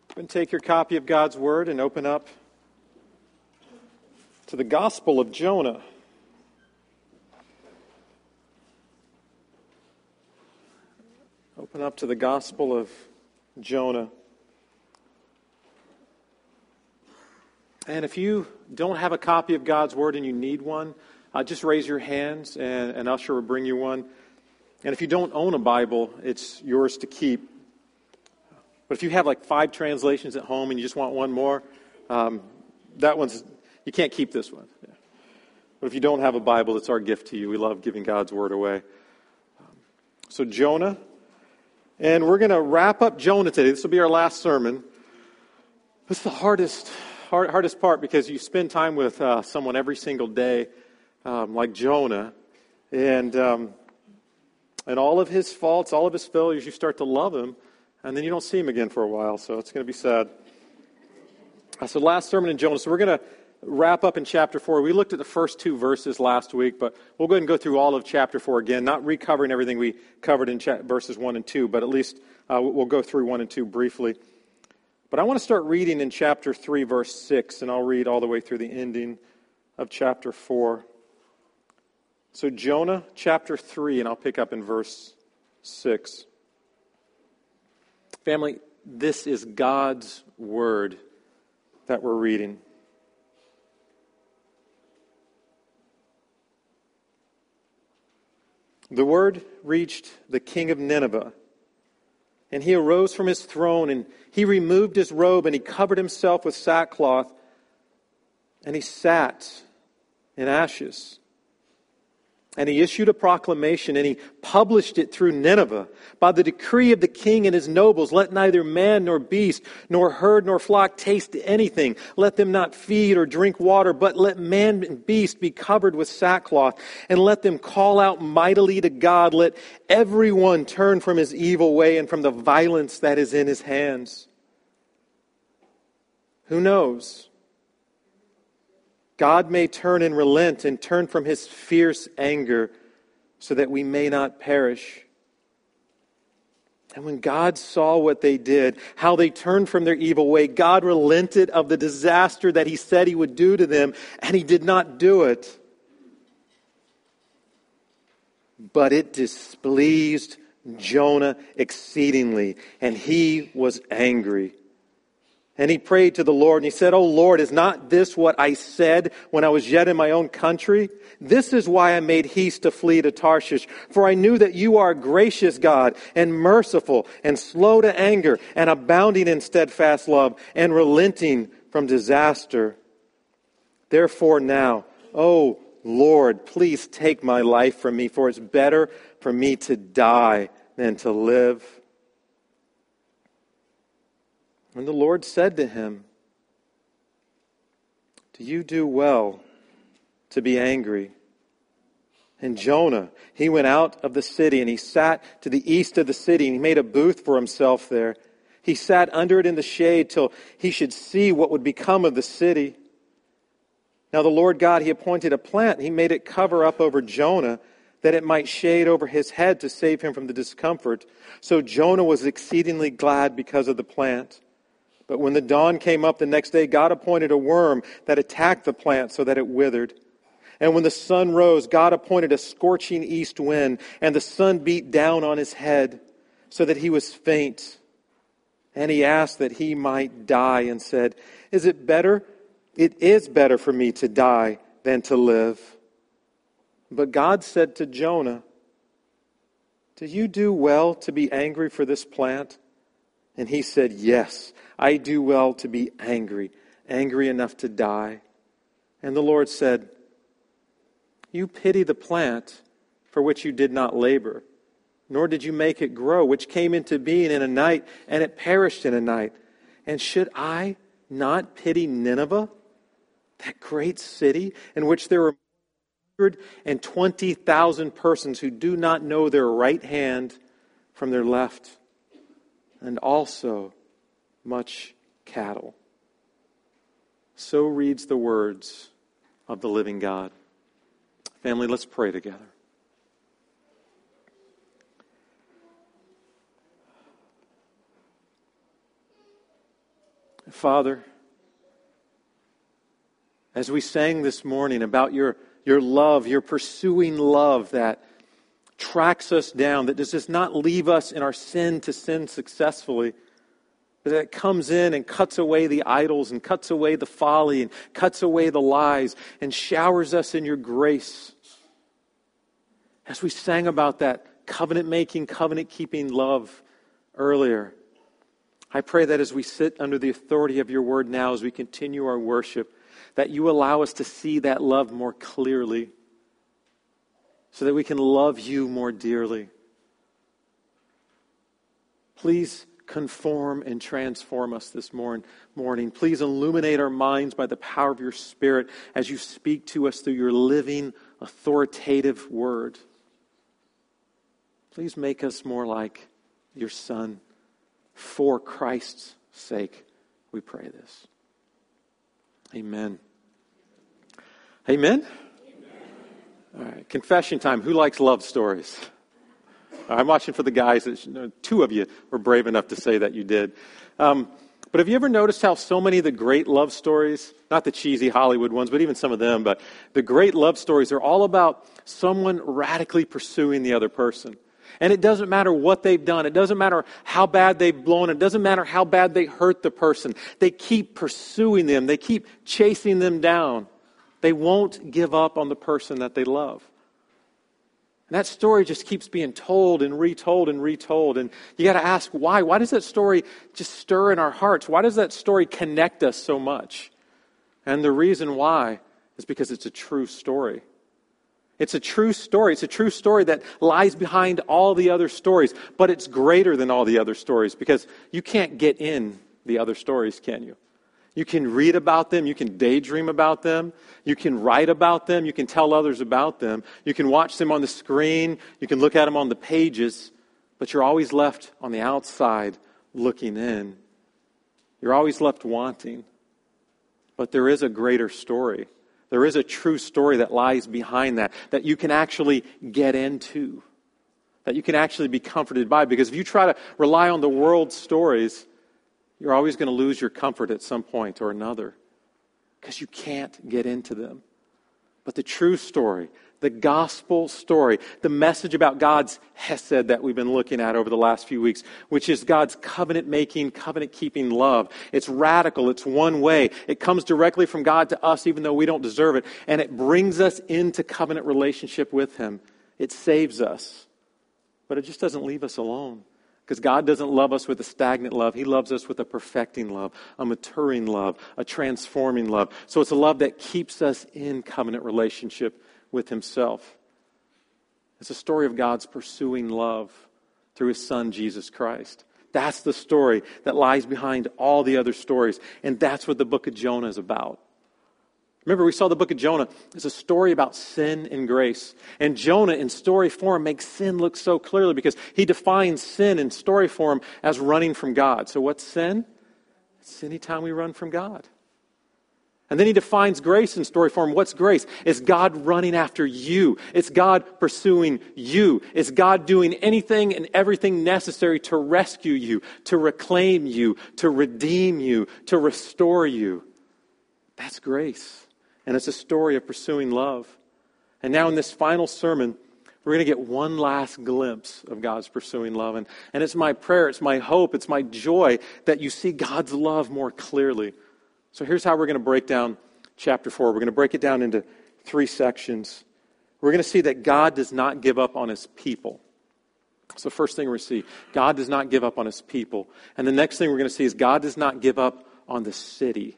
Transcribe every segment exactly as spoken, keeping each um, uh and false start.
And take your copy of God's Word and open up to the Gospel of Jonah. Open up to the Gospel of Jonah. And if you don't have a copy of God's Word and you need one, uh, just raise your hands and an usher will bring you one. And if you don't own a Bible, it's yours to keep. But if you have like five translations at home and you just want one more, um, that one's, you can't keep this one. Yeah. But if you don't have a Bible, it's our gift to you. We love giving God's Word away. Um, so Jonah, and we're going to wrap up Jonah today. This will be our last sermon. This is the hardest, hard, hardest part because you spend time with uh, someone every single day, um, like Jonah, and um, and all of his faults, all of his failures, you start to love him. And then you don't see him again for a while, so it's going to be sad. So last sermon in Jonah. So we're going to wrap up in chapter four. We looked at the first two verses last week, but we'll go ahead and go through all of chapter four again, not recovering everything we covered in cha- verses one and two, but at least uh, we'll go through one and two briefly. But I want to start reading in chapter three, verse six, and I'll read all the way through the ending of chapter four. So Jonah, chapter three, and I'll pick up in verse six. Family, this is God's Word that we're reading. The word reached the king of Nineveh, and he arose from his throne, and he removed his robe, and he covered himself with sackcloth, and he sat in ashes. And he issued a proclamation, and he published it through Nineveh. By the decree of the king and his nobles, let neither man nor beast, nor herd nor flock taste anything. Let them not feed or drink water, but let man and beast be covered with sackcloth. And let them call out mightily to God. Let everyone turn from his evil way and from the violence that is in his hands. Who knows? God may turn and relent and turn from his fierce anger so that we may not perish. And when God saw what they did, how they turned from their evil way, God relented of the disaster that he said he would do to them, and he did not do it. But it displeased Jonah exceedingly, and he was angry. And he prayed to the Lord, and he said, "O Lord, is not this what I said when I was yet in my own country? This is why I made haste to flee to Tarshish. For I knew that you are a gracious God, and merciful, and slow to anger, and abounding in steadfast love, and relenting from disaster. Therefore now, O Lord, please take my life from me, for it's better for me to die than to live." And the Lord said to him, "Do you do well to be angry?" And Jonah, he went out of the city, and he sat to the east of the city, and he made a booth for himself there. He sat under it in the shade till he should see what would become of the city. Now the Lord God, he appointed a plant, and he made it cover up over Jonah, that it might shade over his head to save him from the discomfort. So Jonah was exceedingly glad because of the plant. But when the dawn came up the next day, God appointed a worm that attacked the plant so that it withered. And when the sun rose, God appointed a scorching east wind, and the sun beat down on his head so that he was faint. And he asked that he might die and said, "Is it better? It is better for me to die than to live." But God said to Jonah, "Do you do well to be angry for this plant?" And he said, "Yes, I do well to be angry, angry enough to die." And the Lord said, "You pity the plant for which you did not labor, nor did you make it grow, which came into being in a night, and it perished in a night. And should I not pity Nineveh, that great city in which there were one hundred twenty thousand persons who do not know their right hand from their left, and also much cattle?" So reads the words of the living God. Family, let's pray together. Father, as we sang this morning about your, your love, your pursuing love that tracks us down, that does just not leave us in our sin to sin successfully, but that comes in and cuts away the idols and cuts away the folly and cuts away the lies and showers us in your grace. As we sang about that covenant-making, covenant-keeping love earlier, I pray that as we sit under the authority of your word now, as we continue our worship, that you allow us to see that love more clearly so that we can love you more dearly. Please conform and transform us this morn- morning. Please illuminate our minds by the power of your Spirit as you speak to us through your living, authoritative word. Please make us more like your Son. For Christ's sake, we pray this. Amen. Amen? Amen. All right, confession time. Who likes love stories? I'm watching for the guys. That, two of you were brave enough to say that you did. Um, but have you ever noticed how so many of the great love stories, not the cheesy Hollywood ones, but even some of them, but the great love stories are all about someone radically pursuing the other person. And it doesn't matter what they've done. It doesn't matter how bad they've blown. It doesn't matter how bad they hurt the person. They keep pursuing them. They keep chasing them down. They won't give up on the person that they love. And that story just keeps being told and retold and retold. And you got to ask why. Why does that story just stir in our hearts? Why does that story connect us so much? And the reason why is because it's a true story. It's a true story. It's a true story that lies behind all the other stories. But it's greater than all the other stories because you can't get in the other stories, can you? You can read about them. You can daydream about them. You can write about them. You can tell others about them. You can watch them on the screen. You can look at them on the pages. But you're always left on the outside looking in. You're always left wanting. But there is a greater story. There is a true story that lies behind that, that you can actually get into, that you can actually be comforted by. Because if you try to rely on the world's stories, you're always going to lose your comfort at some point or another because you can't get into them. But the true story, the gospel story, the message about God's hesed that we've been looking at over the last few weeks, which is God's covenant-making, covenant-keeping love. It's radical. It's one way. It comes directly from God to us even though we don't deserve it. And it brings us into covenant relationship with Him. It saves us. But it just doesn't leave us alone. Because God doesn't love us with a stagnant love. He loves us with a perfecting love, a maturing love, a transforming love. So it's a love that keeps us in covenant relationship with Himself. It's a story of God's pursuing love through His Son, Jesus Christ. That's the story that lies behind all the other stories. And that's what the book of Jonah is about. Remember, we saw the book of Jonah as a story about sin and grace. And Jonah, in story form, makes sin look so clearly because he defines sin in story form as running from God. So what's sin? It's anytime we run from God. And then he defines grace in story form. What's grace? It's God running after you. It's God pursuing you. It's God doing anything and everything necessary to rescue you, to reclaim you, to redeem you, to restore you. That's grace. And it's a story of pursuing love. And now in this final sermon, we're going to get one last glimpse of God's pursuing love. And, and it's my prayer, it's my hope, it's my joy that you see God's love more clearly. So here's how we're going to break down chapter four. We're going to break it down into three sections. We're going to see that God does not give up on His people. So first thing we're going to see, God does not give up on His people. And the next thing we're going to see is God does not give up on the city.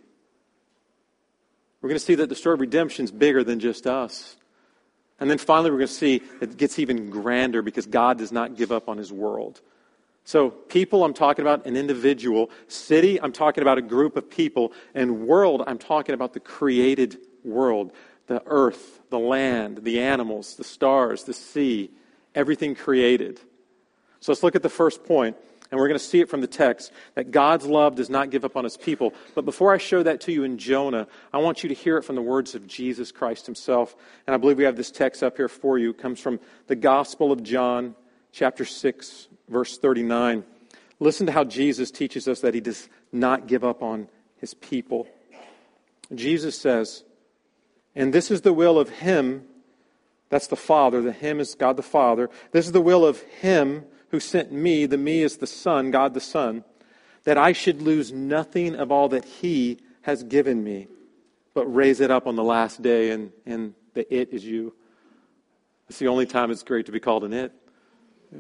We're going to see that the story of redemption is bigger than just us. And then finally we're going to see it gets even grander because God does not give up on His world. So people, I'm talking about an individual. City, I'm talking about a group of people. And world, I'm talking about the created world. The earth, the land, the animals, the stars, the sea, everything created. So let's look at the first point. And we're going to see it from the text, that God's love does not give up on His people. But before I show that to you in Jonah, I want you to hear it from the words of Jesus Christ Himself. And I believe we have this text up here for you. It comes from the Gospel of John, chapter six, verse thirty-nine. Listen to how Jesus teaches us that He does not give up on his people. Jesus says, and this is the will of him, that's the Father, the him is God the Father. This is the will of him who sent me, the me is the Son, God the Son, that I should lose nothing of all that he has given me, but raise it up on the last day, and, and the it is you. It's the only time it's great to be called an it. Yeah.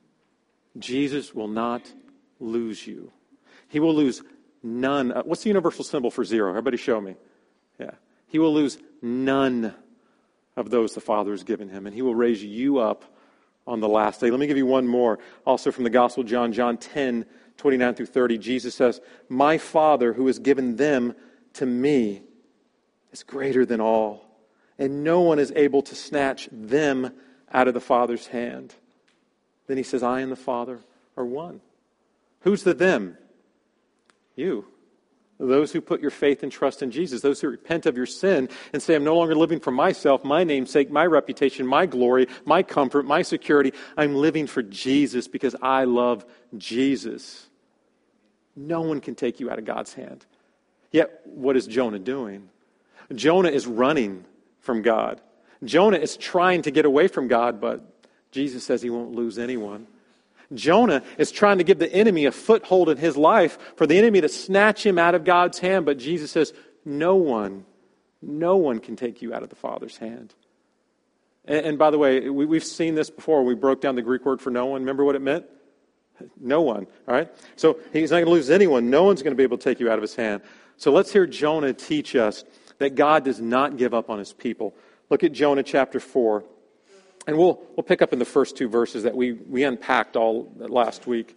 Jesus will not lose you. He will lose none. Uh, what's the universal symbol for zero? Everybody show me. Yeah. He will lose none of those the Father has given him, and he will raise you up on the last day. Let me give you one more, also from the Gospel of John, John ten, twenty-nine through thirty. Jesus says, my Father who has given them to me is greater than all, and no one is able to snatch them out of the Father's hand. Then he says, I and the Father are one. Who's the them? You. Those who put your faith and trust in Jesus. Those who repent of your sin and say, I'm no longer living for myself, my name's sake, my reputation, my glory, my comfort, my security. I'm living for Jesus because I love Jesus. No one can take you out of God's hand. Yet, what is Jonah doing? Jonah is running from God. Jonah is trying to get away from God, but Jesus says he won't lose anyone. Jonah is trying to give the enemy a foothold in his life for the enemy to snatch him out of God's hand, but Jesus says, no one, no one can take you out of the Father's hand. And, and by the way, we, we've seen this before. We broke down the Greek word for no one. Remember what it meant? No one, all right? So he's not going to lose anyone. No one's going to be able to take you out of his hand. So let's hear Jonah teach us that God does not give up on his people. Look at Jonah chapter four. And we'll we'll pick up in the first two verses that we, we unpacked all last week.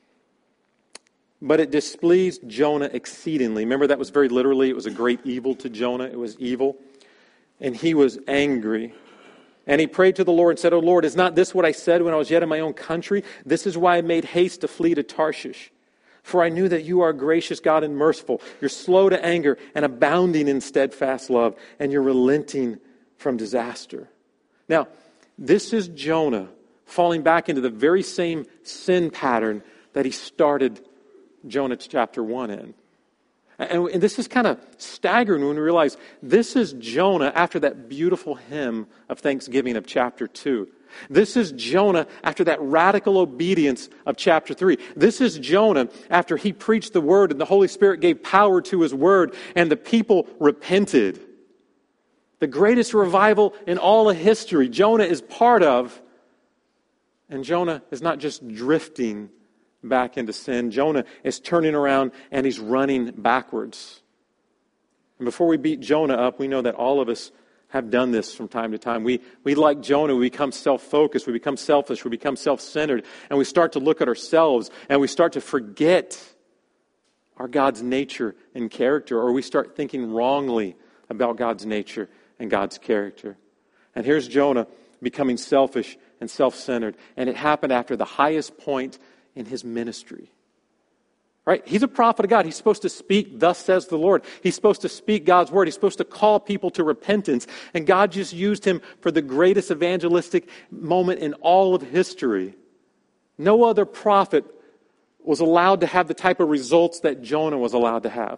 But it displeased Jonah exceedingly. Remember, that was very literally, it was a great evil to Jonah. It was evil. And he was angry. And he prayed to the Lord and said, O Lord, is not this what I said when I was yet in my own country? This is why I made haste to flee to Tarshish. For I knew that you are a gracious God and merciful. You're slow to anger and abounding in steadfast love. And you're relenting from disaster. Now, this is Jonah falling back into the very same sin pattern that he started Jonah chapter one in. And this is kind of staggering when we realize this is Jonah after that beautiful hymn of thanksgiving of chapter two. This is Jonah after that radical obedience of chapter three. This is Jonah after he preached the word and the Holy Spirit gave power to his word and the people repented. The greatest revival in all of history, Jonah is part of. And Jonah is not just drifting back into sin. Jonah is turning around and he's running backwards. And before we beat Jonah up, we know that all of us have done this from time to time. We, we like Jonah, we become self-focused, we become selfish, we become self-centered, and we start to look at ourselves and we start to forget our God's nature and character, or we start thinking wrongly about God's nature and God's character. And here's Jonah becoming selfish and self-centered. And it happened after the highest point in his ministry. Right? He's a prophet of God. He's supposed to speak, thus says the Lord. He's supposed to speak God's word. He's supposed to call people to repentance. And God just used him for the greatest evangelistic moment in all of history. No other prophet was allowed to have the type of results that Jonah was allowed to have.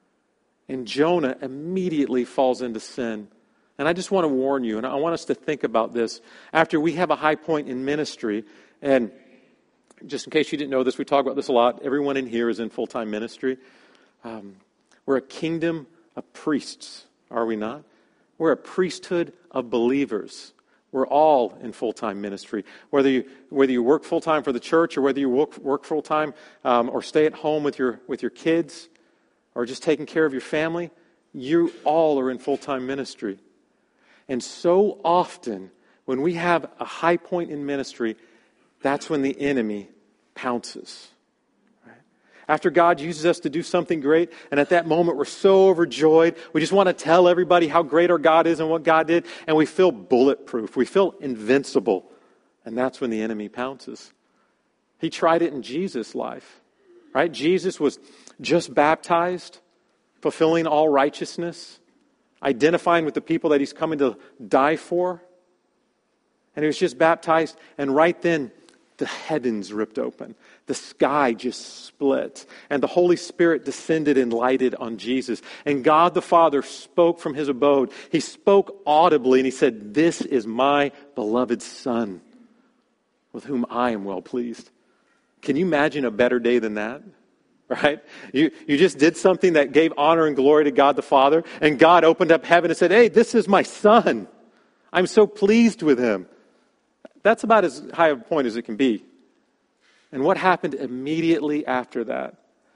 And Jonah immediately falls into sin. And I just want to warn you, and I want us to think about this. After we have a high point in ministry, and just in case you didn't know this, we talk about this a lot. Everyone in here is in full-time ministry. Um, we're a kingdom of priests, are we not? We're a priesthood of believers. We're all in full-time ministry. Whether you whether you work full-time for the church, or whether you work, work full-time um, or stay at home with your with your kids, or just taking care of your family, you all are in full-time ministry. And so often, when we have a high point in ministry, that's when the enemy pounces. Right? After God uses us to do something great, and at that moment we're so overjoyed, we just want to tell everybody how great our God is and what God did, and we feel bulletproof, we feel invincible, and that's when the enemy pounces. He tried it in Jesus' life. Right? Jesus was just baptized, fulfilling all righteousness, identifying with the people that he's coming to die for. And he was just baptized, and right then, the heavens ripped open. The sky just split. And the Holy Spirit descended and lighted on Jesus. And God the Father spoke from his abode. He spoke audibly and he said, "This is my beloved Son, with whom I am well pleased." Can you imagine a better day than that? Right? You, you just did something that gave honor and glory to God the Father. And God opened up heaven and said, "Hey, this is my Son. I'm so pleased with him." That's about as high a point as it can be. And what happened immediately after that?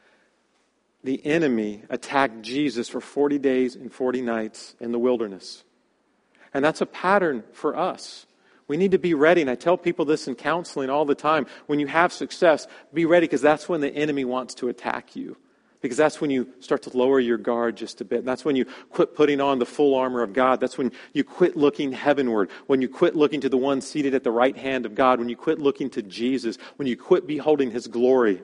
The enemy attacked Jesus for forty days and forty nights in the wilderness. And that's a pattern for us. We need to be ready. And I tell people this in counseling all the time. When you have success, be ready, because that's when the enemy wants to attack you. Because that's when you start to lower your guard just a bit. And that's when you quit putting on the full armor of God. That's when you quit looking heavenward. When you quit looking to the one seated at the right hand of God. When you quit looking to Jesus. When you quit beholding his glory.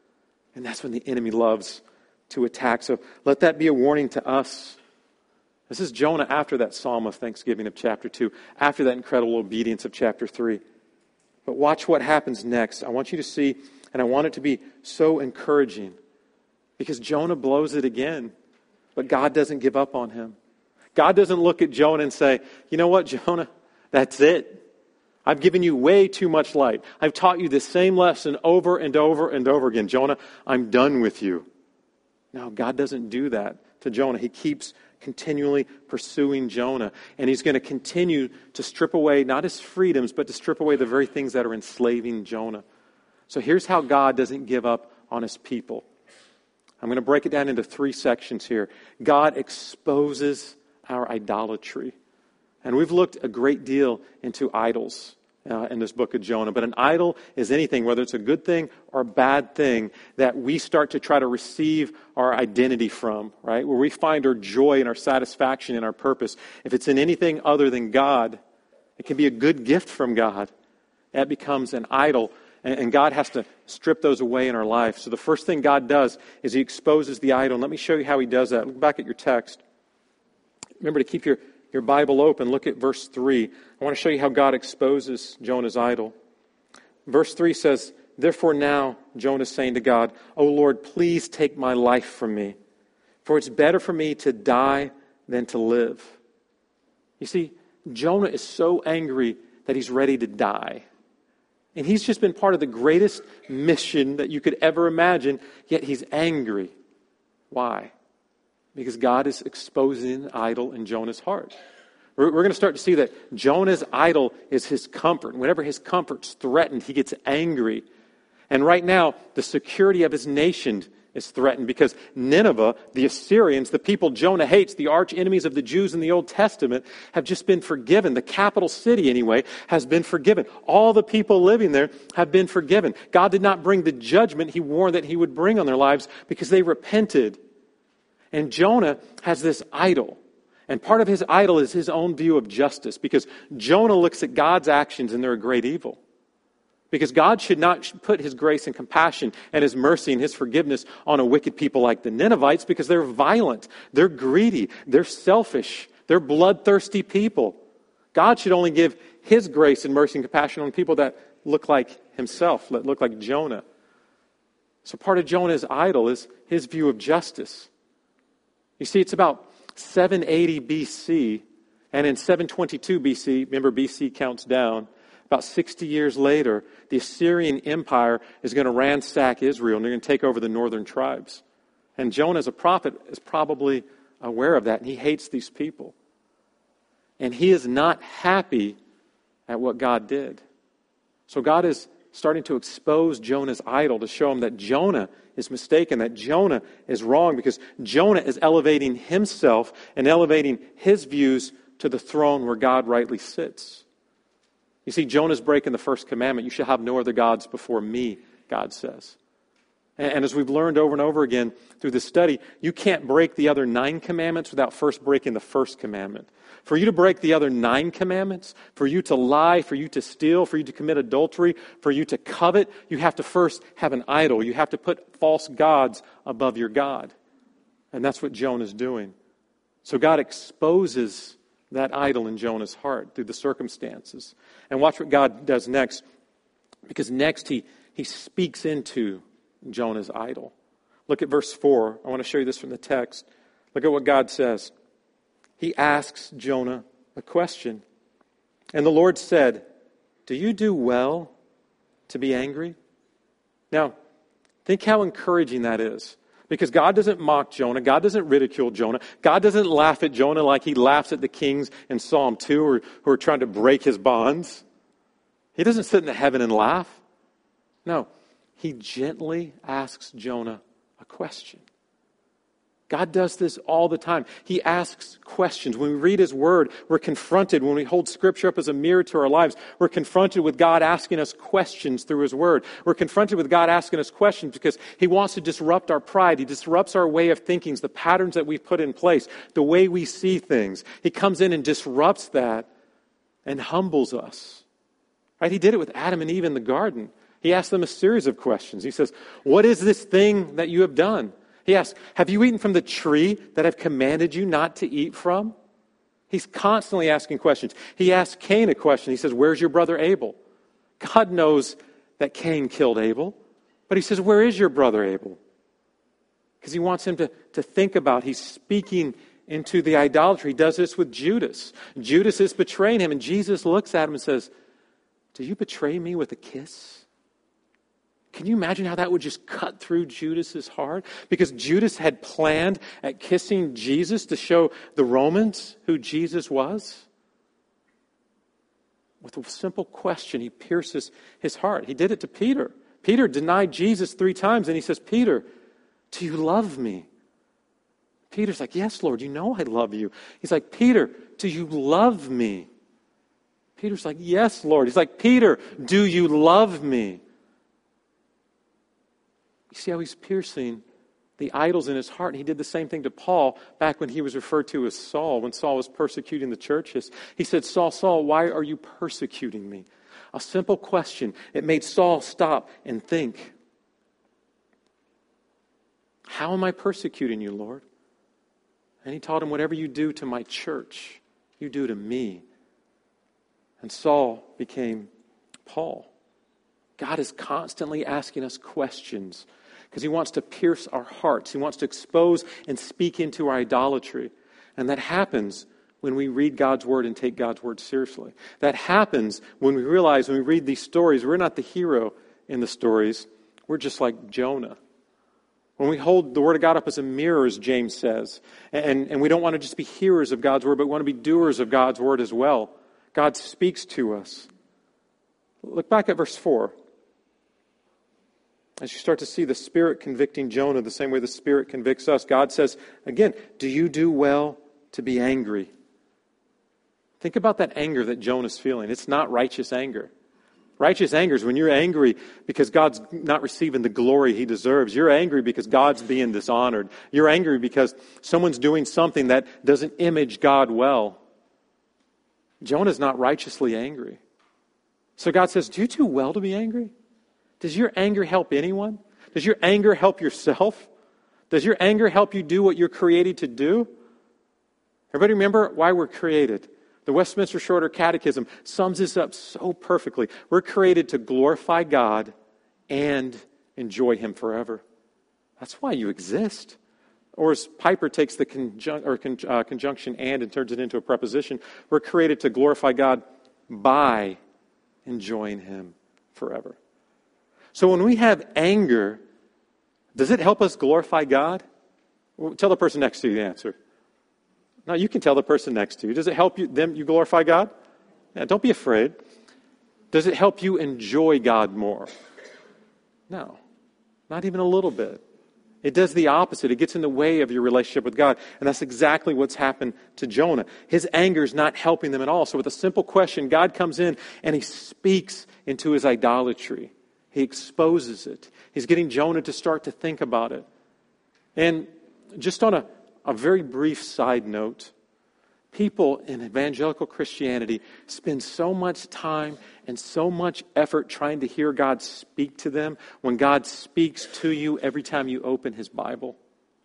And that's when the enemy loves to attack. So let that be a warning to us. This is Jonah after that psalm of thanksgiving of chapter two. After that incredible obedience of chapter three. But watch what happens next. I want you to see, and I want it to be so encouraging. Because Jonah blows it again. But God doesn't give up on him. God doesn't look at Jonah and say, "You know what, Jonah? That's it. I've given you way too much light. I've taught you the same lesson over and over and over again. Jonah, I'm done with you." No, God doesn't do that to Jonah. He keeps continually pursuing Jonah. And he's going to continue to strip away not his freedoms, but to strip away the very things that are enslaving Jonah. So here's how God doesn't give up on his people. I'm going to break it down into three sections here. God exposes our idolatry. And we've looked a great deal into idols uh, in this book of Jonah. But an idol is anything, whether it's a good thing or a bad thing, that we start to try to receive our identity from, right? Where we find our joy and our satisfaction and our purpose. If it's in anything other than God, it can be a good gift from God. That becomes an idol. And God has to strip those away in our life. So the first thing God does is he exposes the idol. And let me show you how he does that. Look back at your text. Remember to keep your, your Bible open. Look at verse three. I want to show you how God exposes Jonah's idol. Verse three says, "Therefore now," Jonah is saying to God, "O Lord, please take my life from me. For it's better for me to die than to live." You see, Jonah is so angry that he's ready to die. And he's just been part of the greatest mission that you could ever imagine, yet he's angry. Why? Because God is exposing an idol in Jonah's heart. We're, we're going to start to see that Jonah's idol is his comfort. And whenever his comfort's threatened, he gets angry. And right now, the security of his nation is threatened because Nineveh, the Assyrians, the people Jonah hates, the arch enemies of the Jews in the Old Testament, have just been forgiven. The capital city, anyway, has been forgiven. All the people living there have been forgiven. God did not bring the judgment he warned that he would bring on their lives because they repented. And Jonah has this idol. And part of his idol is his own view of justice, because Jonah looks at God's actions and they're a great evil. Because God should not put his grace and compassion and his mercy and his forgiveness on a wicked people like the Ninevites, because they're violent, they're greedy, they're selfish, they're bloodthirsty people. God should only give his grace and mercy and compassion on people that look like himself, that look like Jonah. So part of Jonah's idol is his view of justice. You see, it's about seven eighty B C, and in seven twenty-two B C, remember B C counts down, about sixty years later, the Assyrian Empire is going to ransack Israel, and they're going to take over the northern tribes. And Jonah, as a prophet, is probably aware of that, and he hates these people. And he is not happy at what God did. So God is starting to expose Jonah's idol to show him that Jonah is mistaken, that Jonah is wrong, because Jonah is elevating himself and elevating his views to the throne where God rightly sits. You see, Jonah's breaking the first commandment. You shall have no other gods before me, God says. And as we've learned over and over again through this study, you can't break the other nine commandments without first breaking the first commandment. For you to break the other nine commandments, for you to lie, for you to steal, for you to commit adultery, for you to covet, you have to first have an idol. You have to put false gods above your God. And that's what Jonah's doing. So God exposes that idol in Jonah's heart through the circumstances. And watch what God does next. Because next he, he speaks into Jonah's idol. Look at verse four. I want to show you this from the text. Look at what God says. He asks Jonah a question. And the Lord said, "Do you do well to be angry?" Now, think how encouraging that is. Because God doesn't mock Jonah. God doesn't ridicule Jonah. God doesn't laugh at Jonah like he laughs at the kings in Psalm two who are, who are trying to break his bonds. He doesn't sit in the heaven and laugh. No, he gently asks Jonah a question. God does this all the time. He asks questions. When we read His Word, we're confronted. When we hold Scripture up as a mirror to our lives, we're confronted with God asking us questions through His Word. We're confronted with God asking us questions because He wants to disrupt our pride. He disrupts our way of thinking, the patterns that we've put in place, the way we see things. He comes in and disrupts that and humbles us. Right? He did it with Adam and Eve in the garden. He asked them a series of questions. He says, "What is this thing that you have done?" He asks, "Have you eaten from the tree that I've commanded you not to eat from?" He's constantly asking questions. He asked Cain a question. He says, "Where's your brother Abel?" God knows that Cain killed Abel, but He says, "Where is your brother Abel?" Because He wants him to, to think about, He's speaking into the idolatry. He does this with Judas. Judas is betraying Him, and Jesus looks at him and says, "Do you betray me with a kiss?" Can you imagine how that would just cut through Judas's heart? Because Judas had planned at kissing Jesus to show the Romans who Jesus was. With a simple question, he pierces his heart. He did it to Peter. Peter denied Jesus three times, and he says, "Peter, do you love me?" Peter's like, "Yes, Lord, you know I love you." He's like, "Peter, do you love me?" Peter's like, "Yes, Lord." He's like, "Peter, do you love me?" You see how he's piercing the idols in his heart. And he did the same thing to Paul back when he was referred to as Saul, when Saul was persecuting the churches. He said, "Saul, Saul, why are you persecuting me?" A simple question. It made Saul stop and think. "How am I persecuting you, Lord?" And he taught him, "Whatever you do to my church, you do to me." And Saul became Paul. God is constantly asking us questions because He wants to pierce our hearts. He wants to expose and speak into our idolatry. And that happens when we read God's Word and take God's Word seriously. That happens when we realize, when we read these stories, we're not the hero in the stories. We're just like Jonah. When we hold the Word of God up as a mirror, as James says, and, and we don't want to just be hearers of God's Word, but we want to be doers of God's Word as well. God speaks to us. Look back at verse four. As you start to see the Spirit convicting Jonah the same way the Spirit convicts us, God says, again, "Do you do well to be angry?" Think about that anger that Jonah's feeling. It's not righteous anger. Righteous anger is when you're angry because God's not receiving the glory He deserves. You're angry because God's being dishonored. You're angry because someone's doing something that doesn't image God well. Jonah's not righteously angry. So God says, "Do you do well to be angry?" Does your anger help anyone? Does your anger help yourself? Does your anger help you do what you're created to do? Everybody remember why we're created? The Westminster Shorter Catechism sums this up so perfectly. We're created to glorify God and enjoy Him forever. That's why you exist. Or as Piper takes the conjun- or con- uh, conjunction "and" and turns it into a preposition, we're created to glorify God by enjoying Him forever. So when we have anger, does it help us glorify God? Well, tell the person next to you the answer. No, you can tell the person next to you. Does it help you them you glorify God? Yeah, don't be afraid. Does it help you enjoy God more? No, not even a little bit. It does the opposite. It gets in the way of your relationship with God. And that's exactly what's happened to Jonah. His anger is not helping them at all. So with a simple question, God comes in and He speaks into his idolatry. He exposes it. He's getting Jonah to start to think about it. And just on a, a very brief side note, people in evangelical Christianity spend so much time and so much effort trying to hear God speak to them when God speaks to you every time you open His Bible.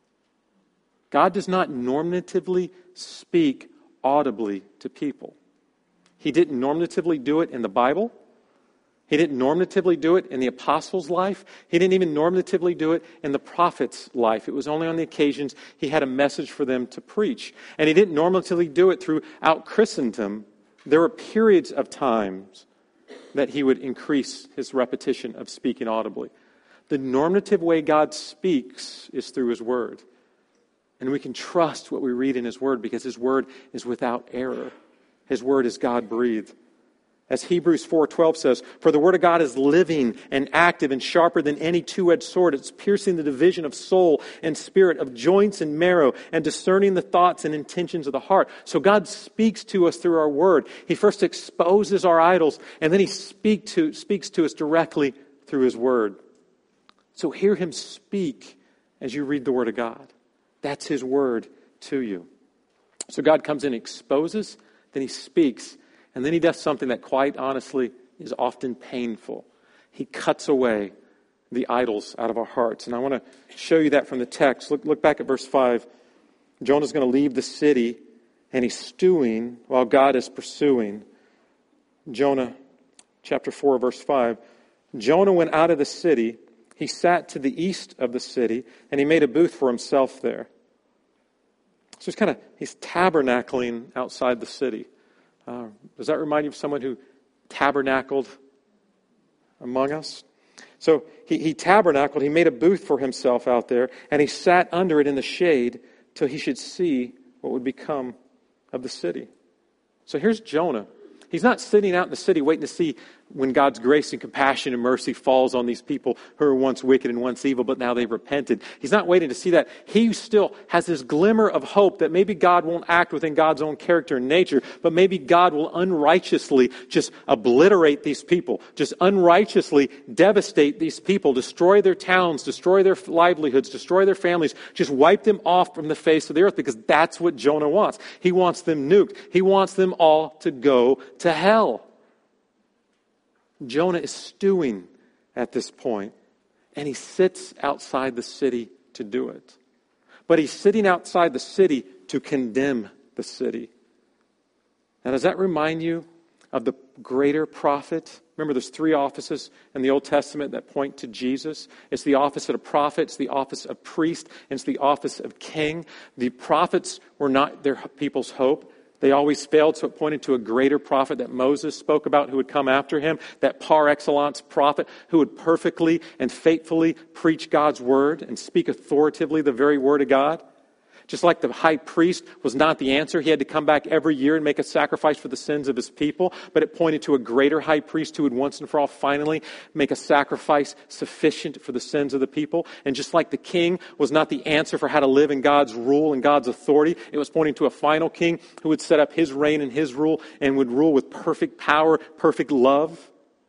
God does not normatively speak audibly to people. He didn't normatively do it in the Bible. He didn't normatively do it in the apostles' life. He didn't even normatively do it in the prophet's life. It was only on the occasions he had a message for them to preach. And he didn't normatively do it throughout Christendom. There were periods of times that he would increase his repetition of speaking audibly. The normative way God speaks is through His Word. And we can trust what we read in His Word because His Word is without error. His Word is God-breathed. As Hebrews four twelve says, "For the Word of God is living and active and sharper than any two-edged sword. It's piercing the division of soul and spirit, of joints and marrow, and discerning the thoughts and intentions of the heart." So God speaks to us through our Word. He first exposes our idols, and then He speak to, speaks to us directly through His Word. So hear Him speak as you read the Word of God. That's His Word to you. So God comes in and exposes, then He speaks, and then He does something that quite honestly is often painful. He cuts away the idols out of our hearts. And I want to show you that from the text. Look, look back at verse five. Jonah's going to leave the city, and he's stewing while God is pursuing. Jonah chapter four, verse five. Jonah went out of the city. He sat to the east of the city, and he made a booth for himself there. So he's kind of, he's tabernacling outside the city. Uh, does that remind you of someone who tabernacled among us? So he, he tabernacled, he made a booth for himself out there, and he sat under it in the shade till he should see what would become of the city. So here's Jonah. He's not sitting out in the city waiting to see when God's grace and compassion and mercy falls on these people who were once wicked and once evil, but now they've repented. He's not waiting to see that. He still has this glimmer of hope that maybe God won't act within God's own character and nature, but maybe God will unrighteously just obliterate these people, just unrighteously devastate these people, destroy their towns, destroy their livelihoods, destroy their families, just wipe them off from the face of the earth, because that's what Jonah wants. He wants them nuked. He wants them all to go to hell. Jonah is stewing at this point, and he sits outside the city to do it. But he's sitting outside the city to condemn the city. Now, does that remind you of the greater prophet? Remember, there's three offices in the Old Testament that point to Jesus. It's the office of a prophet, it's the office of priest, and it's the office of king. The prophets were not their people's hope. They always failed, so it pointed to a greater prophet that Moses spoke about who would come after him, that par excellence prophet who would perfectly and faithfully preach God's word and speak authoritatively the very word of God. Just like the high priest was not the answer. He had to come back every year and make a sacrifice for the sins of his people. But it pointed to a greater high priest who would once and for all finally make a sacrifice sufficient for the sins of the people. And just like the king was not the answer for how to live in God's rule and God's authority, it was pointing to a final king who would set up his reign and his rule and would rule with perfect power, perfect love.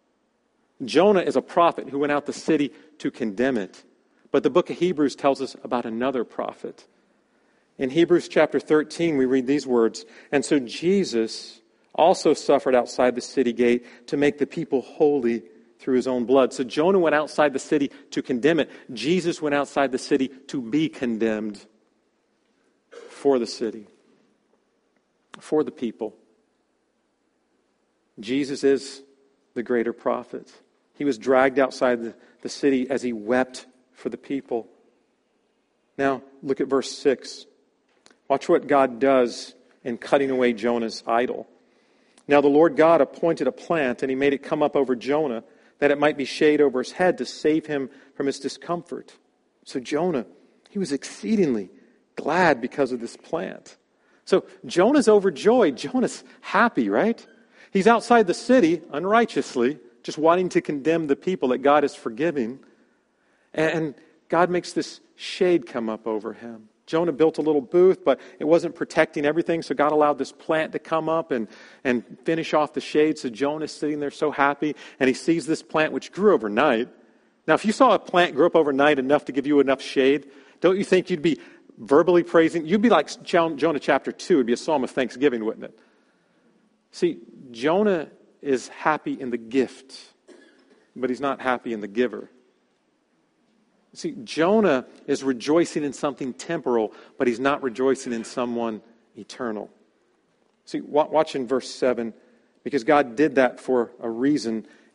Jonah is a prophet who went out the city to condemn it. But the book of Hebrews tells us about another prophet. In Hebrews chapter thirteen, we read these words, "And so Jesus also suffered outside the city gate to make the people holy through his own blood." So Jonah went outside the city to condemn it. Jesus went outside the city to be condemned for the city, for the people. Jesus is the greater prophet. He was dragged outside the, the city as he wept for the people. Now, look at verse six. Watch what God does in cutting away Jonah's idol. "Now the Lord God appointed a plant, and he made it come up over Jonah, that it might be shade over his head to save him from his discomfort." So Jonah, he was exceedingly glad because of this plant. So Jonah's overjoyed. Jonah's happy, right? He's outside the city, unrighteously, just wanting to condemn the people that God is forgiving. And God makes this shade come up over him. Jonah built a little booth, but it wasn't protecting everything, so God allowed this plant to come up and, and finish off the shade. So Jonah's sitting there so happy, and he sees this plant which grew overnight. Now, if you saw a plant grow up overnight enough to give you enough shade, don't you think you'd be verbally praising? You'd be like Jonah chapter two. It'd be a psalm of thanksgiving, wouldn't it? See, Jonah is happy in the gift, but he's not happy in the giver. See, Jonah is rejoicing in something temporal, but he's not rejoicing in someone eternal. See, watch in verse seven, because God did that for a reason,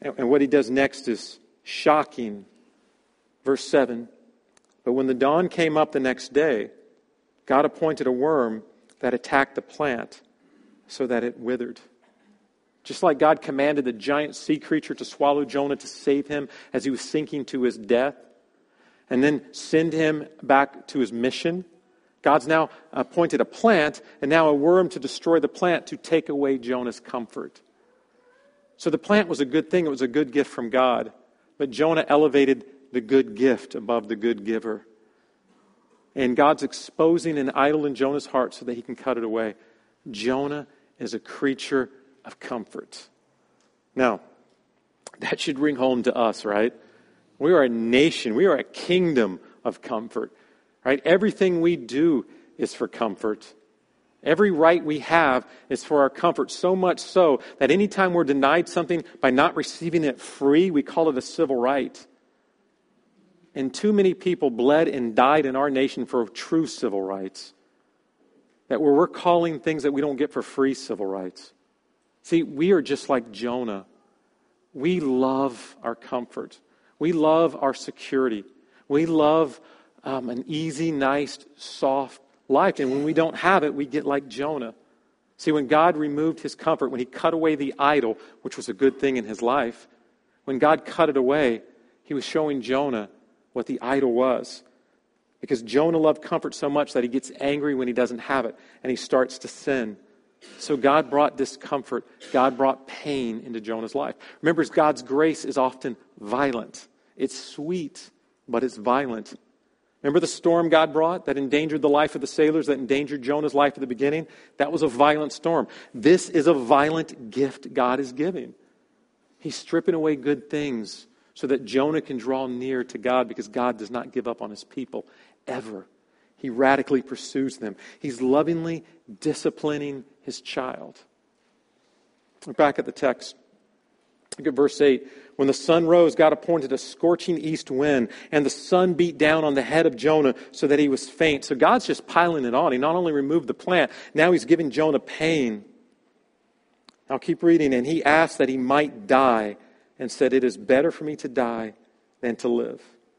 And what he does next is shocking. Verse seven, but when the dawn came up the next day, God appointed a worm that attacked the plant so that it withered. Just like God commanded the giant sea creature to swallow Jonah to save him as he was sinking to his death, and then send him back to his mission, God's now appointed a plant, and now a worm to destroy the plant to take away Jonah's comfort. So the plant was a good thing. It was a good gift from God. But Jonah elevated the good gift above the good giver. And God's exposing an idol in Jonah's heart so that he can cut it away. Jonah is a creature of comfort. Now, that should ring home to us, right? We are a nation. We are a kingdom of comfort. Right? Everything we do is for comfort. Every right we have is for our comfort, so much so that anytime we're denied something by not receiving it free, we call it a civil right. And too many people bled and died in our nation for true civil rights. That where we're calling things that we don't get for free civil rights. See, we are just like Jonah. We love our comfort. We love our security. We love um, an easy, nice, soft life. And when we don't have it, we get like Jonah. See, when God removed his comfort, when he cut away the idol, which was a good thing in his life, when God cut it away, he was showing Jonah what the idol was. Because Jonah loved comfort so much that he gets angry when he doesn't have it, and he starts to sin. So God brought discomfort. God brought pain into Jonah's life. Remember, God's grace is often violent. It's sweet, but it's violent. Remember the storm God brought that endangered the life of the sailors, that endangered Jonah's life at the beginning? That was a violent storm. This is a violent gift God is giving. He's stripping away good things so that Jonah can draw near to God, because God does not give up on his people ever. He radically pursues them. He's lovingly disciplining his child. Look back at the text. Look at verse eight. When the sun rose, God appointed a scorching east wind, and the sun beat down on the head of Jonah so that he was faint. So God's just piling it on. He not only removed the plant, now he's giving Jonah pain. I'll keep reading. And he asked that he might die, and said, it is better for me to die than to live.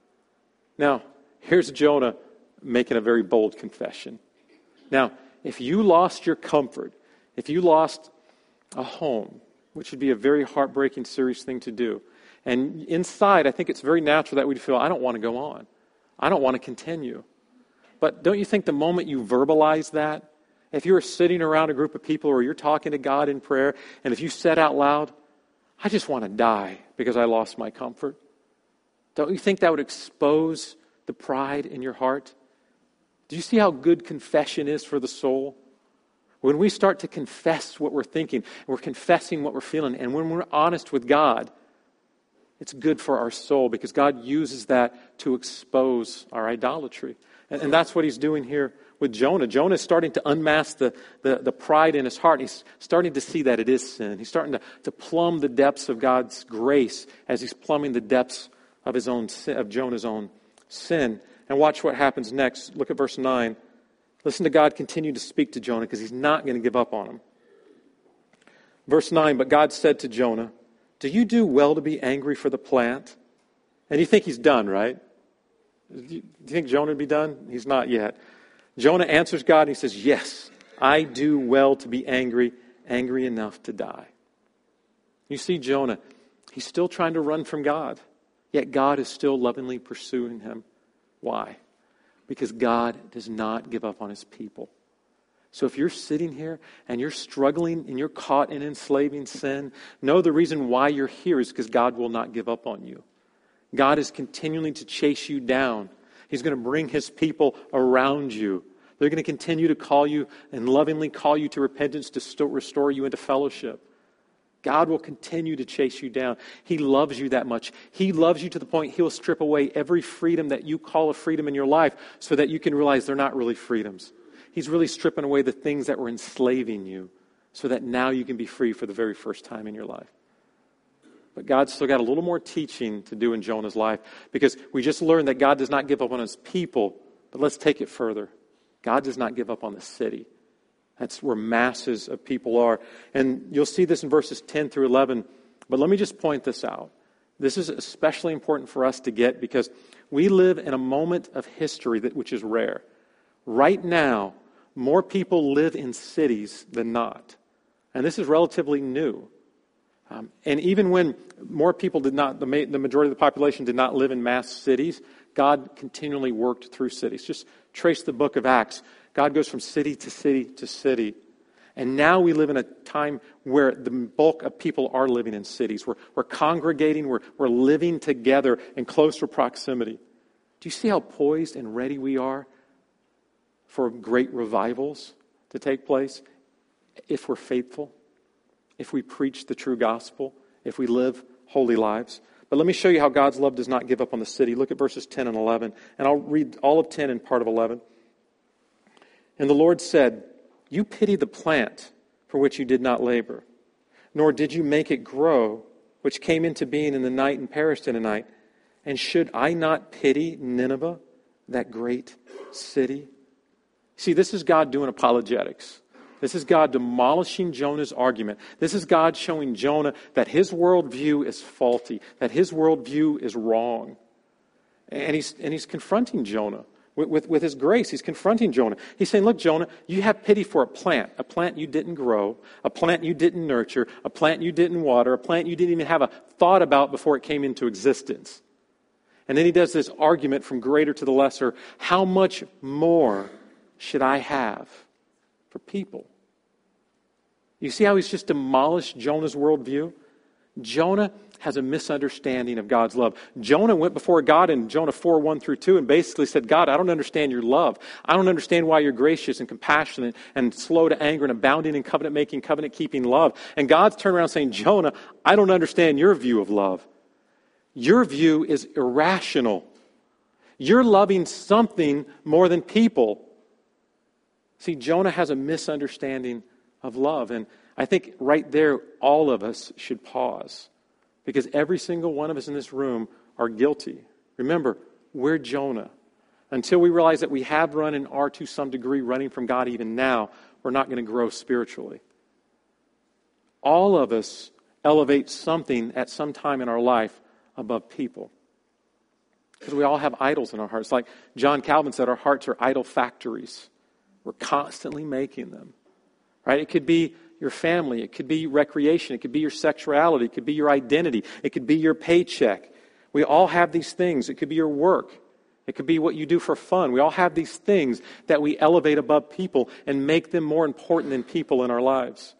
Now, here's Jonah making a very bold confession. Now, if you lost your comfort, if you lost a home, which would be a very heartbreaking, serious thing to do, and inside, I think it's very natural that we'd feel, I don't want to go on. I don't want to continue. But don't you think the moment you verbalize that, if you were sitting around a group of people or you're talking to God in prayer, and if you said out loud, I just want to die because I lost my comfort, don't you think that would expose the pride in your heart? Do you see how good confession is for the soul? When we start to confess what we're thinking, we're confessing what we're feeling, and when we're honest with God, it's good for our soul, because God uses that to expose our idolatry. And, and that's what he's doing here with Jonah. Jonah is starting to unmask the, the, the pride in his heart. He's starting to see that it is sin. He's starting to, to plumb the depths of God's grace as he's plumbing the depths of his own sin, of Jonah's own sin. And watch what happens next. Look at verse nine. Listen to God continue to speak to Jonah, because he's not going to give up on him. Verse nine, but God said to Jonah, do you do well to be angry for the plant? And you think he's done, right? Do you think Jonah would be done? He's not yet. Jonah answers God and he says, yes, I do well to be angry, angry enough to die. You see Jonah, he's still trying to run from God, yet God is still lovingly pursuing him. Why? Because God does not give up on his people. So if you're sitting here and you're struggling and you're caught in enslaving sin, know the reason why you're here is because God will not give up on you. God is continuing to chase you down. He's going to bring his people around you. They're going to continue to call you and lovingly call you to repentance, to st- restore you into fellowship. God will continue to chase you down. He loves you that much. He loves you to the point he'll strip away every freedom that you call a freedom in your life so that you can realize they're not really freedoms. He's really stripping away the things that were enslaving you so that now you can be free for the very first time in your life. But God's still got a little more teaching to do in Jonah's life, because we just learned that God does not give up on his people. But let's take it further. God does not give up on the city. That's where masses of people are. And you'll see this in verses ten through eleven But let me just point this out. This is especially important for us to get because we live in a moment of history that which is rare. Right now, more people live in cities than not. And this is relatively new. Um, and even when more people did not, the, ma- the majority of the population did not live in mass cities, God continually worked through cities. Just trace the book of Acts. God goes from city to city to city. And now we live in a time where the bulk of people are living in cities. We're, we're congregating, we're, we're living together in closer proximity. Do you see how poised and ready we are for great revivals to take place if we're faithful, if we preach the true gospel, if we live holy lives? But let me show you how God's love does not give up on the city. Look at verses ten and eleven. And I'll read all of ten and part of eleven. And the Lord said, "You pity the plant for which you did not labor, nor did you make it grow, which came into being in the night and perished in a night. And should I not pity Nineveh, that great city?" See, this is God doing apologetics. This is God demolishing Jonah's argument. This is God showing Jonah that his worldview is faulty, that his worldview is wrong. And he's, and he's confronting Jonah. With, with, with his grace, he's confronting Jonah. He's saying, look, Jonah, you have pity for a plant, a plant you didn't grow, a plant you didn't nurture, a plant you didn't water, a plant you didn't even have a thought about before it came into existence. And then he does this argument from greater to the lesser. How much more should I have for people? You see how he's just demolished Jonah's worldview? Jonah has a misunderstanding of God's love. Jonah went before God in Jonah four, one through two and basically said, God, I don't understand your love. I don't understand why you're gracious and compassionate and slow to anger and abounding in covenant-making, covenant-keeping love. And God's turned around saying, Jonah, I don't understand your view of love. Your view is irrational. You're loving something more than people. See, Jonah has a misunderstanding of love. And I think right there, all of us should pause. Because every single one of us in this room are guilty. Remember, we're Jonah. Until we realize that we have run and are to some degree running from God even now, we're not going to grow spiritually. All of us elevate something at some time in our life above people. Because we all have idols in our hearts. Like John Calvin said, our hearts are idol factories. We're constantly making them. Right? It could be your family. It could be recreation. It could be your sexuality. It could be your identity. It could be your paycheck. We all have these things. It could be your work. It could be what you do for fun. We all have these things that we elevate above people and make them more important than people in our lives.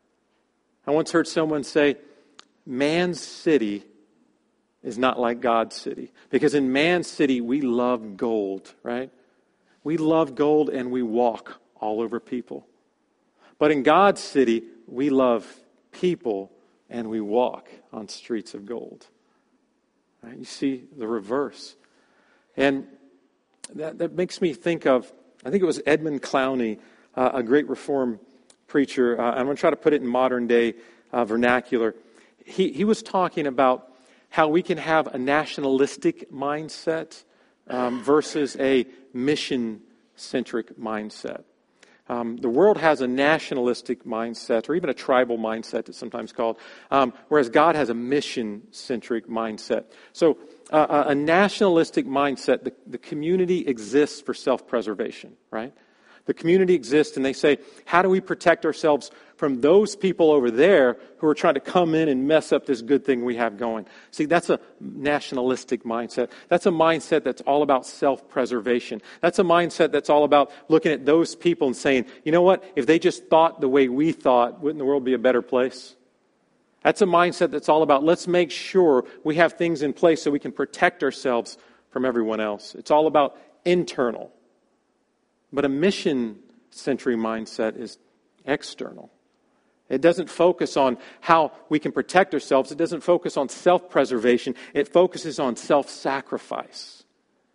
I once heard someone say, man's city is not like God's city. Because in man's city, we love gold, right? We love gold and we walk all over people. But in God's city, we love people and we walk on streets of gold. Right? You see the reverse. And that, that makes me think of, I think it was Edmund Clowney, uh, a great Reformed preacher. Uh, I'm going to try to put it in modern day uh, vernacular. He, he was talking about how we can have a nationalistic mindset um, versus a mission-centric mindset. Um, the world has a nationalistic mindset, or even a tribal mindset, it's sometimes called, um, whereas God has a mission-centric mindset. So uh, a nationalistic mindset, the, the community exists for self-preservation, right? The community exists and they say, how do we protect ourselves from those people over there who are trying to come in and mess up this good thing we have going? See, that's a nationalistic mindset. That's a mindset that's all about self-preservation. That's a mindset that's all about looking at those people and saying, you know what, if they just thought the way we thought, wouldn't the world be a better place? That's a mindset that's all about, let's make sure we have things in place so we can protect ourselves from everyone else. It's all about internal. But a mission-century mindset is external. It doesn't focus on how we can protect ourselves. It doesn't focus on self-preservation. It focuses on self-sacrifice.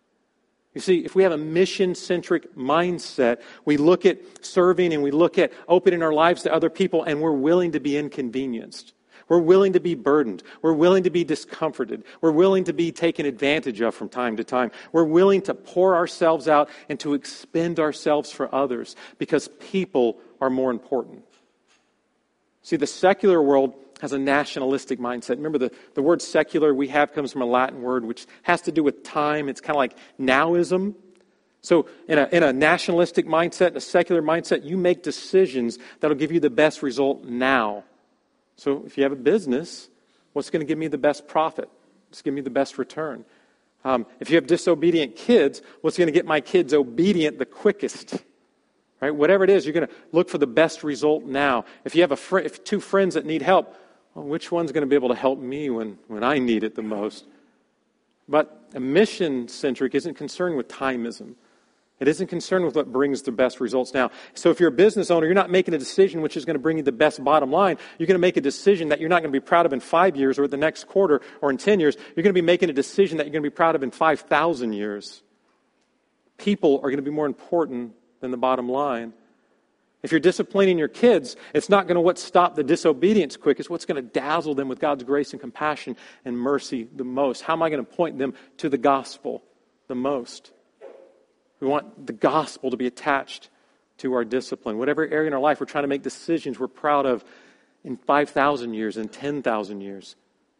You see, if we have a mission-centric mindset, we look at serving and we look at opening our lives to other people, and we're willing to be inconvenienced. We're willing to be burdened. We're willing to be discomforted. We're willing to be taken advantage of from time to time. We're willing to pour ourselves out and to expend ourselves for others because people are more important. See, the secular world has a nationalistic mindset. Remember, the, the word secular we have comes from a Latin word which has to do with time. It's kind of like nowism. So in a, in a nationalistic mindset, a secular mindset, you make decisions that'll give you the best result now. So if you have a business, what's going to give me the best profit? What's going to give me the best return? Um, if you have disobedient kids, what's going to get my kids obedient the quickest? Right? Whatever it is, you're going to look for the best result now. If you have a fr- if two friends that need help, well, which one's going to be able to help me when, when I need it the most? But a mission-centric isn't concerned with timeism. It isn't concerned with what brings the best results now. So if you're a business owner, you're not making a decision which is going to bring you the best bottom line. You're going to make a decision that you're not going to be proud of in five years or the next quarter or in ten years. You're going to be making a decision that you're going to be proud of in five thousand years. People are going to be more important than the bottom line. If you're disciplining your kids, it's not going to what stop the disobedience quick. It's what's going to dazzle them with God's grace and compassion and mercy the most. How am I going to point them to the gospel the most? We want the gospel to be attached to our discipline. Whatever area in our life we're trying to make decisions we're proud of in five thousand years, in ten thousand years.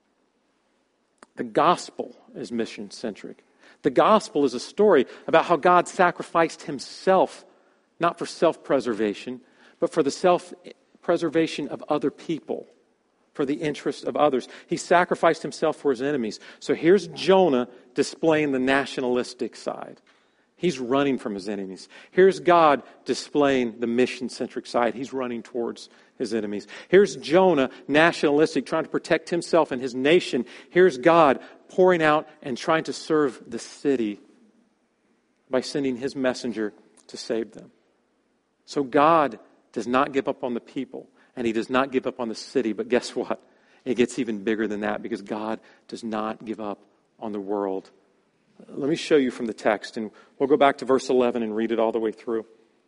The gospel is mission-centric. The gospel is a story about how God sacrificed himself, not for self-preservation, but for the self-preservation of other people, for the interest of others. He sacrificed himself for his enemies. So here's Jonah displaying the nationalistic side. He's running from his enemies. Here's God displaying the mission-centric side. He's running towards his enemies. Here's Jonah, nationalistic, trying to protect himself and his nation. Here's God pouring out and trying to serve the city by sending his messenger to save them. So God does not give up on the people, and he does not give up on the city. But guess what? It gets even bigger than that, because God does not give up on the world. Let me show you from the text, and we'll go back to verse eleven and read it all the way through.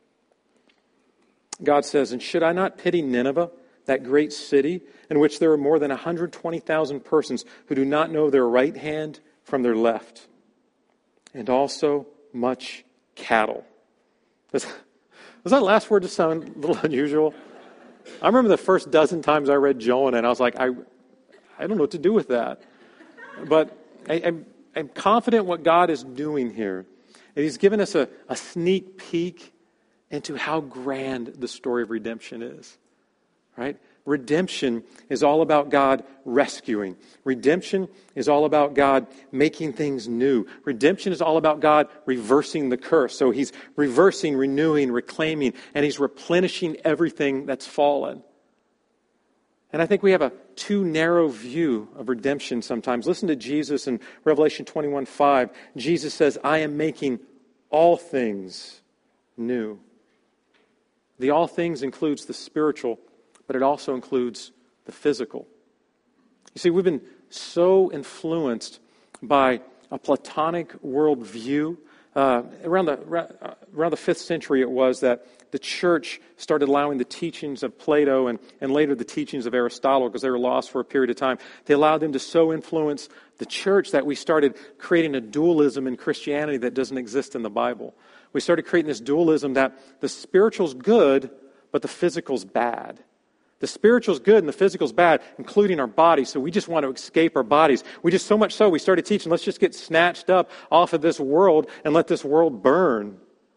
God says, "And should I not pity Nineveh, that great city, in which there are more than one hundred twenty thousand persons who do not know their right hand from their left, and also much cattle?" Does, does that last word just sound a little unusual? I remember the first dozen times I read Jonah, and I was like, I, I don't know what to do with that. But I, I'm I'm confident what God is doing here. And he's given us a, a sneak peek into how grand the story of redemption is. Right? Redemption is all about God rescuing. Redemption is all about God making things new. Redemption is all about God reversing the curse. So he's reversing, renewing, reclaiming, and he's replenishing everything that's fallen. And I think we have a too narrow view of redemption sometimes. Listen to Jesus in Revelation twenty-one five. Jesus says, "I am making all things new." The all things includes the spiritual, but it also includes the physical. You see, we've been so influenced by a Platonic worldview. Uh, around the around the fifth century it was that the church started allowing the teachings of Plato and, and later the teachings of Aristotle, because they were lost for a period of time. They allowed them to so influence the church that we started creating a dualism in Christianity that doesn't exist in the Bible. We started creating this dualism that the spiritual's good, but the physical's bad. The spiritual's good and the physical's bad, including our bodies. So we just want to escape our bodies. We just, so much so, we started teaching, let's just get snatched up off of this world and let this world burn.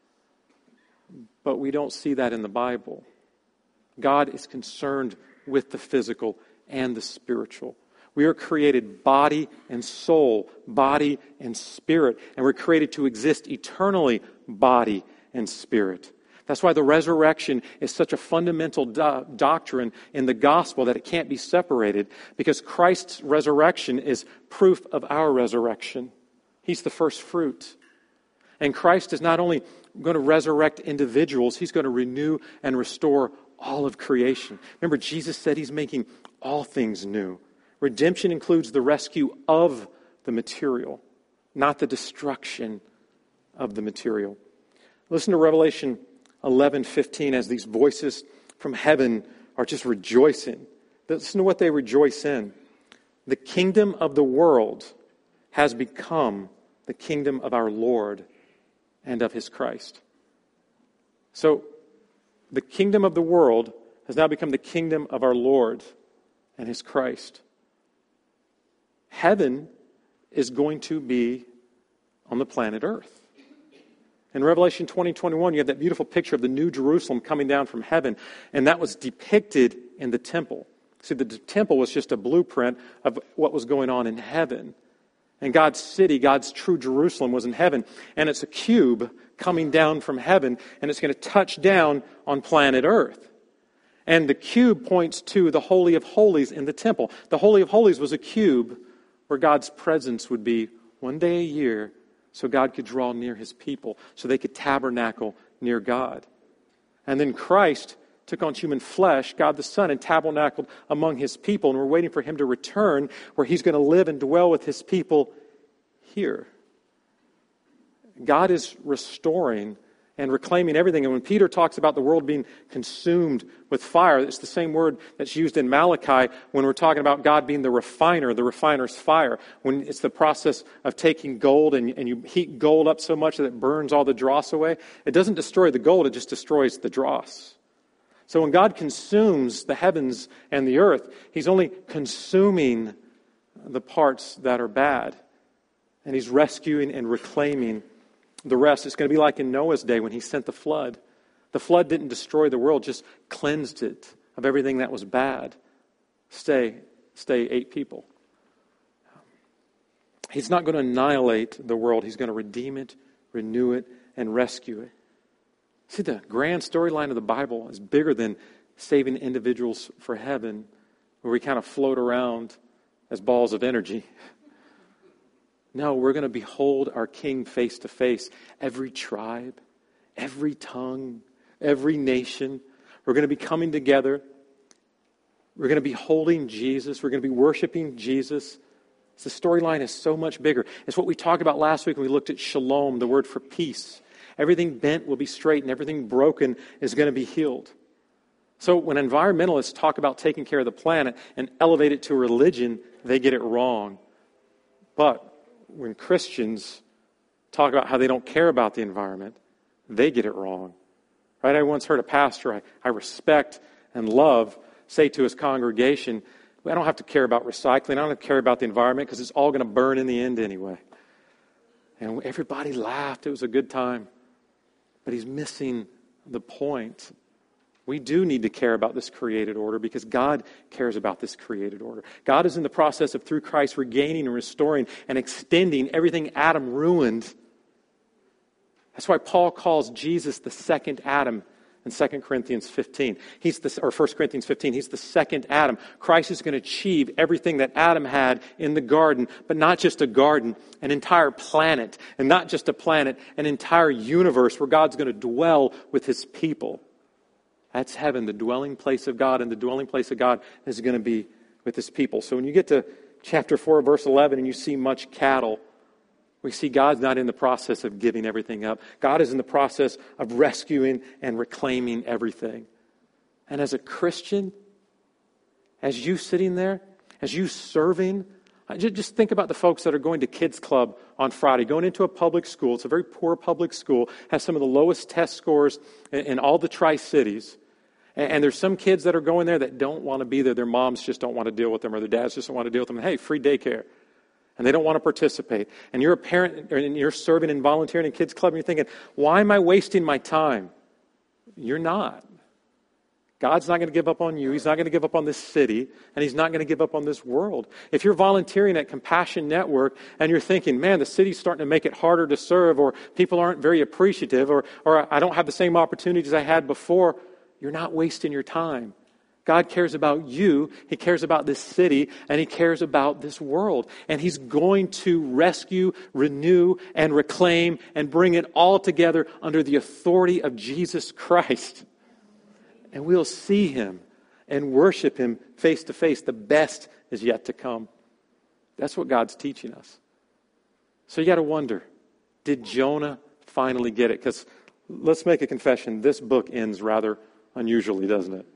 But we don't see that in the Bible. God is concerned with the physical and the spiritual. We are created body and soul, body and spirit. And we're created to exist eternally, body and spirit. That's why the resurrection is such a fundamental do- doctrine in the gospel that it can't be separated, because Christ's resurrection is proof of our resurrection. He's the first fruit. And Christ is not only going to resurrect individuals, he's going to renew and restore all of creation. Remember, Jesus said he's making all things new. Redemption includes the rescue of the material, not the destruction of the material. Listen to Revelation eleven fifteen as these voices from heaven are just rejoicing. Listen to what they rejoice in. The kingdom of the world has become the kingdom of our Lord and of his Christ. So, the kingdom of the world has now become the kingdom of our Lord and his Christ. Heaven is going to be on the planet Earth. In Revelation twenty twenty-one, you have that beautiful picture of the New Jerusalem coming down from heaven, and that was depicted in the temple. See, the temple was just a blueprint of what was going on in heaven. And God's city, God's true Jerusalem, was in heaven. And it's a cube coming down from heaven, and it's going to touch down on planet Earth. And the cube points to the Holy of Holies in the temple. The Holy of Holies was a cube where God's presence would be one day a year, so God could draw near his people, so they could tabernacle near God. And then Christ took on human flesh, God the Son, and tabernacled among his people. And we're waiting for him to return, where he's going to live and dwell with his people here. God is restoring and reclaiming everything. And when Peter talks about the world being consumed with fire, it's the same word that's used in Malachi when we're talking about God being the refiner, the refiner's fire. When it's the process of taking gold and, and you heat gold up so much that it burns all the dross away. It doesn't destroy the gold, it just destroys the dross. So when God consumes the heavens and the earth, he's only consuming the parts that are bad. And he's rescuing and reclaiming the rest. It's going to be like in Noah's day when he sent the flood. The flood didn't destroy the world, just cleansed it of everything that was bad. Stay, stay eight people. He's not going to annihilate the world. He's going to redeem it, renew it, and rescue it. See, the grand storyline of the Bible is bigger than saving individuals for heaven, where we kind of float around as balls of energy. No, we're going to behold our King face to face. Every tribe, every tongue, every nation. We're going to be coming together. We're going to be holding Jesus. We're going to be worshiping Jesus. The storyline is so much bigger. It's what we talked about last week when we looked at shalom, the word for peace. Everything bent will be straight and everything broken is going to be healed. So when environmentalists talk about taking care of the planet and elevate it to a religion, they get it wrong. But when Christians talk about how they don't care about the environment, they get it wrong. Right? I once heard a pastor I, I respect and love say to his congregation, I don't have to care about recycling. I don't have to care about the environment because it's all going to burn in the end anyway. And everybody laughed. It was a good time. But he's missing the point. We do need to care about this created order because God cares about this created order. God is in the process of, through Christ, regaining and restoring and extending everything Adam ruined. That's why Paul calls Jesus the second Adam in Second Corinthians fifteen. He's the, or First Corinthians fifteen. He's the second Adam. Christ is going to achieve everything that Adam had in the garden, but not just a garden, an entire planet. And not just a planet, an entire universe where God's going to dwell with his people. That's heaven, the dwelling place of God, and the dwelling place of God is going to be with his people. So when you get to chapter four, verse eleven, and you see much cattle, we see God's not in the process of giving everything up. God is in the process of rescuing and reclaiming everything. And as a Christian, as you sitting there, as you serving, just think about the folks that are going to kids club on Friday, going into a public school. It's a very poor public school, has some of the lowest test scores in all the Tri-Cities. And there's some kids that are going there that don't want to be there. Their moms just don't want to deal with them, or their dads just don't want to deal with them. Hey, free daycare. And they don't want to participate. And you're a parent, and you're serving and volunteering in kids club, and you're thinking, why am I wasting my time? You're not. God's not going to give up on you. He's not going to give up on this city, and he's not going to give up on this world. If you're volunteering at Compassion Network and you're thinking, man, the city's starting to make it harder to serve, or people aren't very appreciative, or, or I don't have the same opportunities I had before, you're not wasting your time. God cares about you, he cares about this city, and he cares about this world. And he's going to rescue, renew, and reclaim, and bring it all together under the authority of Jesus Christ. And we'll see him and worship him face to face. The best is yet to come. That's what God's teaching us. So you got to wonder, did Jonah finally get it? Because let's make a confession. This book ends rather unusually, doesn't it?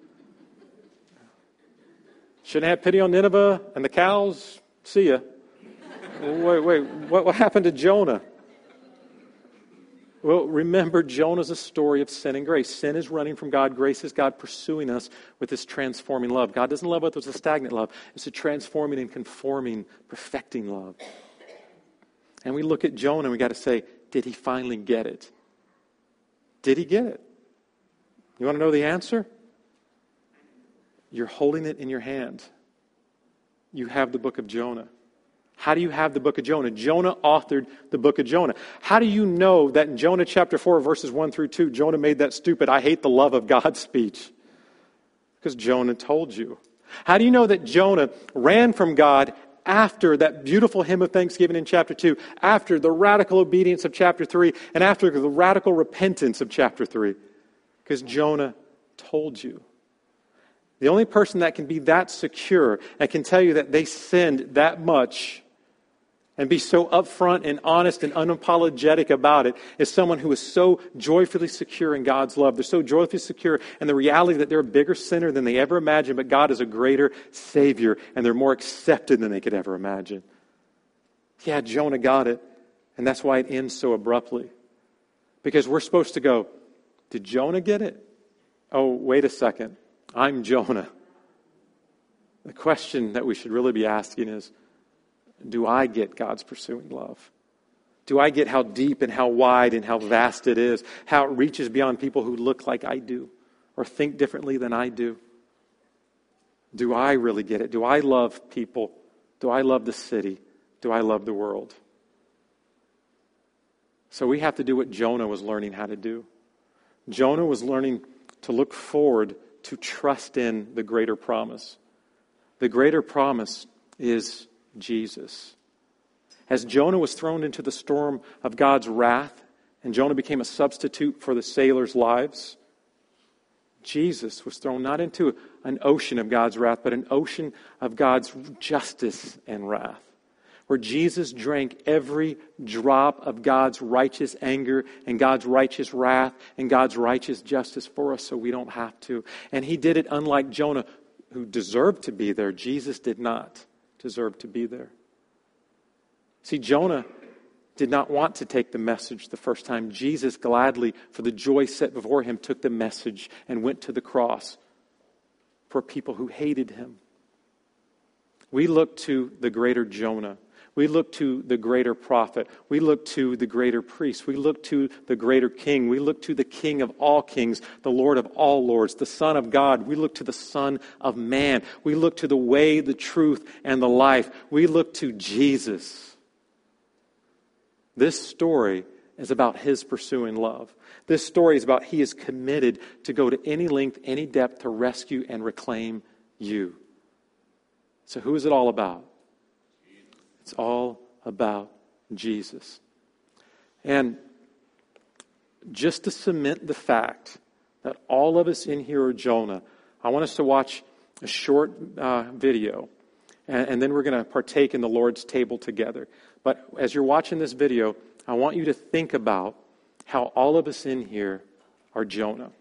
Shouldn't have pity on Nineveh and the cows? See ya. Wait, wait, what, what happened to Jonah? Well, remember, Jonah's a story of sin and grace. Sin is running from God. Grace is God pursuing us with this transforming love. God doesn't love us with a stagnant love. It's a transforming and conforming, perfecting love. And we look at Jonah and we got to say, did he finally get it? Did he get it? You want to know the answer? You're holding it in your hand. You have the book of Jonah. How do you have the book of Jonah? Jonah authored the book of Jonah. How do you know that in Jonah chapter four, verses one through two, Jonah made that stupid, I hate the love of God speech? Because Jonah told you. How do you know that Jonah ran from God after that beautiful hymn of thanksgiving in chapter two, after the radical obedience of chapter three, and after the radical repentance of chapter three? Because Jonah told you. The only person that can be that secure and can tell you that they sinned that much and be so upfront and honest and unapologetic about it is someone who is so joyfully secure in God's love. They're so joyfully secure in the reality that they're a bigger sinner than they ever imagined, but God is a greater Savior, and they're more accepted than they could ever imagine. Yeah, Jonah got it, and that's why it ends so abruptly. Because we're supposed to go, did Jonah get it? Oh, wait a second. I'm Jonah. The question that we should really be asking is, do I get God's pursuing love? Do I get how deep and how wide and how vast it is? How it reaches beyond people who look like I do or think differently than I do? Do I really get it? Do I love people? Do I love the city? Do I love the world? So we have to do what Jonah was learning how to do. Jonah was learning to look forward to trust in the greater promise. The greater promise is Jesus. As Jonah was thrown into the storm of God's wrath, and Jonah became a substitute for the sailors' lives, Jesus was thrown not into an ocean of God's wrath, but an ocean of God's justice and wrath, where Jesus drank every drop of God's righteous anger and God's righteous wrath and God's righteous justice for us so we don't have to. And he did it unlike Jonah, who deserved to be there. Jesus did not deserve to be there. See, Jonah did not want to take the message the first time. Jesus gladly, for the joy set before him, took the message and went to the cross for people who hated him. We look to the greater Jonah. We look to the greater prophet. We look to the greater priest. We look to the greater king. We look to the King of all kings, the Lord of all lords, the Son of God. We look to the Son of man. We look to the way, the truth, and the life. We look to Jesus. This story is about his pursuing love. This story is about he is committed to go to any length, any depth to rescue and reclaim you. So who is it all about? It's all about Jesus. And just to cement the fact that all of us in here are Jonah, I want us to watch a short uh, video, and, and then we're going to partake in the Lord's table together. But as you're watching this video, I want you to think about how all of us in here are Jonah.